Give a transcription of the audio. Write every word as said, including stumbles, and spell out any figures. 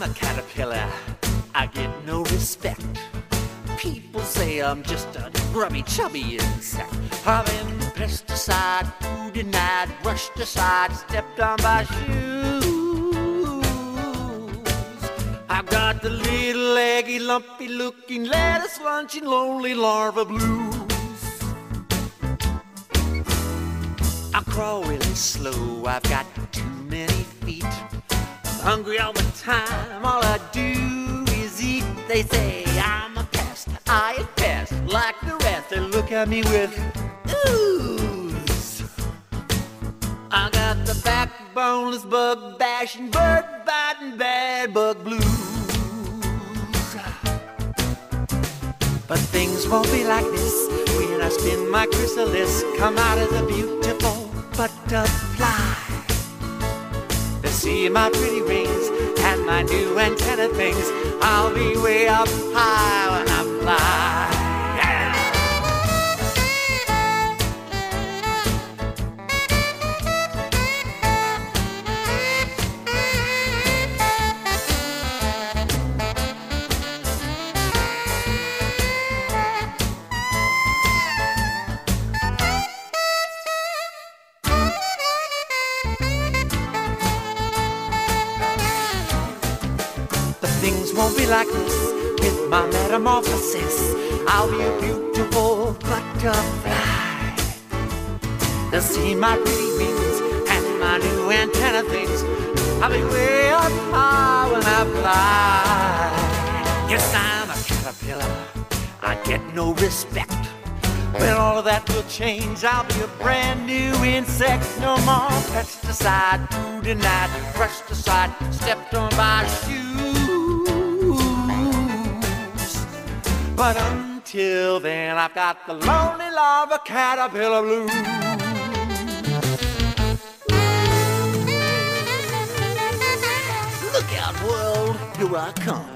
a caterpillar, I get no respect. People say I'm just a grubby, chubby insect. I've been pesticide, food denied, brushed aside, stepped on by shoes. I've got the little leggy, lumpy looking, lettuce lunching, lonely larva blues. I crawl really slow, I've got too many feet. I'm hungry all the time, all I do is eat. They say I'm a pest, I a pest, like the rest. They look at me with ooze. I got the backboneless, bug bashing, bird biting, bad bug blues. But things won't be like this when I spin my chrysalis, come out as a beautiful butterfly. They see my pretty rings and my new antenna things. I'll be way up high when I fly. Things won't be like this with my metamorphosis. I'll be a beautiful butterfly. They'll see my pretty wings and my new antenna things. I'll be way up high when I fly. Yes, I'm a caterpillar, I get no respect. When all of that will change, I'll be a brand new insect. No more pesticide, food denied, brushed aside, stepped on by shoes. But until then, I've got the lonely larva caterpillar blues. Look out, world, here I come.